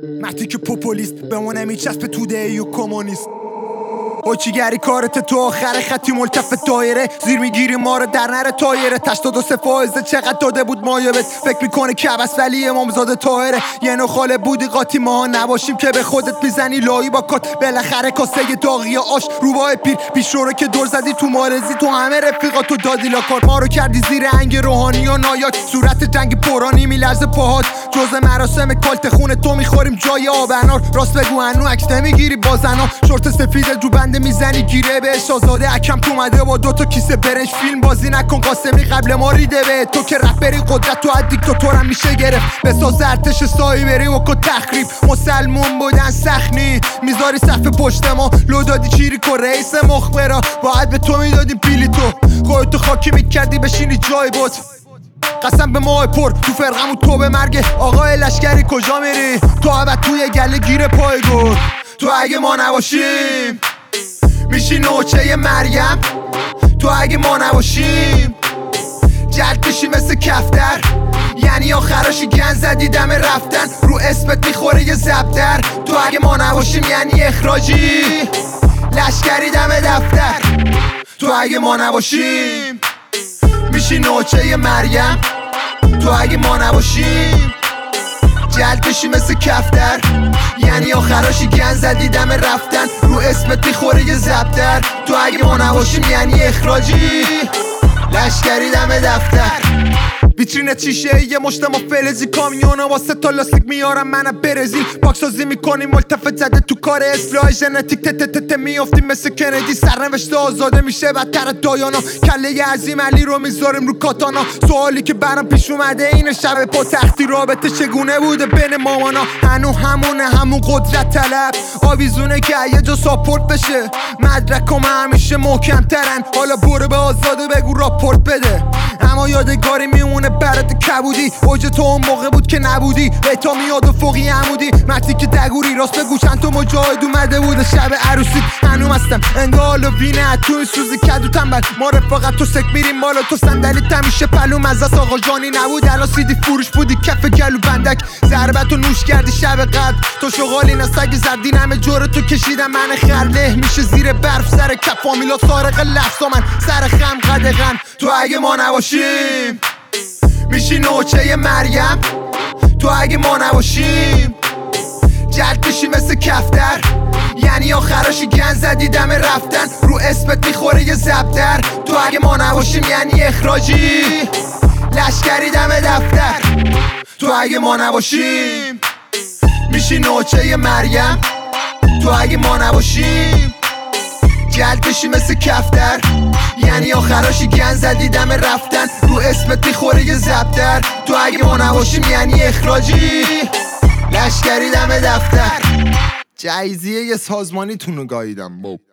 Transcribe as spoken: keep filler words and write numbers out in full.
مرتی که پوپولیست بمونه میچسب توده ای و کمونیست. اوچیگری کارت تو آخر خطی ملتف دایره زیر میگیری ما رو در نره تایره تشتاد و سه فائزه چقدر داده بود مایبت فکر میکنه کبس ولی امامزاده طاهره یه نو خاله بودی قاطی ما نباشیم که به خودت میزنی لایی با کات بالاخره کاسه داغی آش روباه پیر پیش رو که دور زدی تو مارزی تو همه رفیقاتو دادی لاکار ما رو کردی زیر انگ روحانی و نایاک صورت جنگ پرانی میلرزه پاهات جزء مراسم کالت خون تو میخوریم جای آبنار راست بگو هنو عکس نمیگیری با زنا شورت سفید جو بنده میزنی گیره بهش آزاده اکم تو اومده با دوتا کیسه برنج فیلم بازی نکن قاسمی قبل ما ریده به تو که رپری قدرت تو از دیکتاتورم میشه گرفت بساز ارتش سایی بری و که تخریب مسلمون بودن سخنی میذاری صف پشت ما لو دادی چیری که رئیس مخبرا باید به تو میدادیم پیلی تو خودتو خاکی میکردی بشینی جای بود قسم به ماه پر تو فرقمون تو به مرگ آقای لشکری کجا میری تو عبد توی گله گیر پای گل تو اگه ما نباشیم میشی نوچه مریم تو اگه ما نباشیم جلد میشی مثل کفتر یعنی آخراشی گن زدی دم رفتن رو اسمت میخوره یه زبدر تو اگه ما نباشیم یعنی اخراجی لشکری دم دفتر تو اگه ما نباشیم میشی نوچه مریم تو اگه ما نباشیم جلد بشی مثل کفتر یعنی آخراشی گن زدی دم رفتن رو اسمت میخوره یه زبدر تو اگه ما نباشیم یعنی اخراجی لشکری دم دفتر ویترین چیشه یه مشت ما فلزی کامیونا واسه تا لاستیک میارم منم برزیل پاکسازی میکنیم ملتفت زده تو کار اصلاح ژنتیک تت تت تت میافتیم مثل کندی سرنوشت آزاده میشه بدتر دایانا کله عظیم علی رو میذاریم رو کاتانا سوالی که برام پیش اومده اینه شب پا تختی رابطه چگونه بوده بین مامانا هنو همونه همون قدرت طلب آویزونه که یه جا ساپورت بشه مدرکم همیشه محکم ترن حالا برو به آزاده بگو راپورت بده اما یادگاری میمونه برات کبودی اوج تو اون موقع بود که نبودی بیتا میاد و فوقی عمودی مرتی که دگوری راست بگو چند تو مجاهد اومده بود شب عروسی هنوم هستم انگال و وینه تو این سوزی کدو تنبل ما رفاقت تو سک میریم بالا تو صندلی تمیشه پلو مزاس آقا جانی نبود الان سیدی فروش بودی کف گلو بندک ضربتو نوش کردی شب قد تو شغالی نسگ زردین همه جور تو کشیدم من خرله میشه زیر برف سر کف فامیلا سارق لفظا من سر خم قدغن تو اگه ما نباشیم میشی نوچه مریم تو اگه ما نباشیم جلد میشی مثل کفتر یعنی آخراشی گن زدی دم رفتن رو اسمت میخوره یه زبدر تو اگه ما نباشیم یعنی اخراجی لشکری دم دفتر تو اگه ما نباشیم میشی نوچه مریم تو اگه ما نباشیم جلد بشی مثل کفتر یعنی آخراشی گن زدی دم رفتن رو اسمت میخوره یه زبدر تو اگه ما نباشیم یعنی اخراجی لشکری دم دفتر جایزیه یه سازمانی تونو گاییدم باب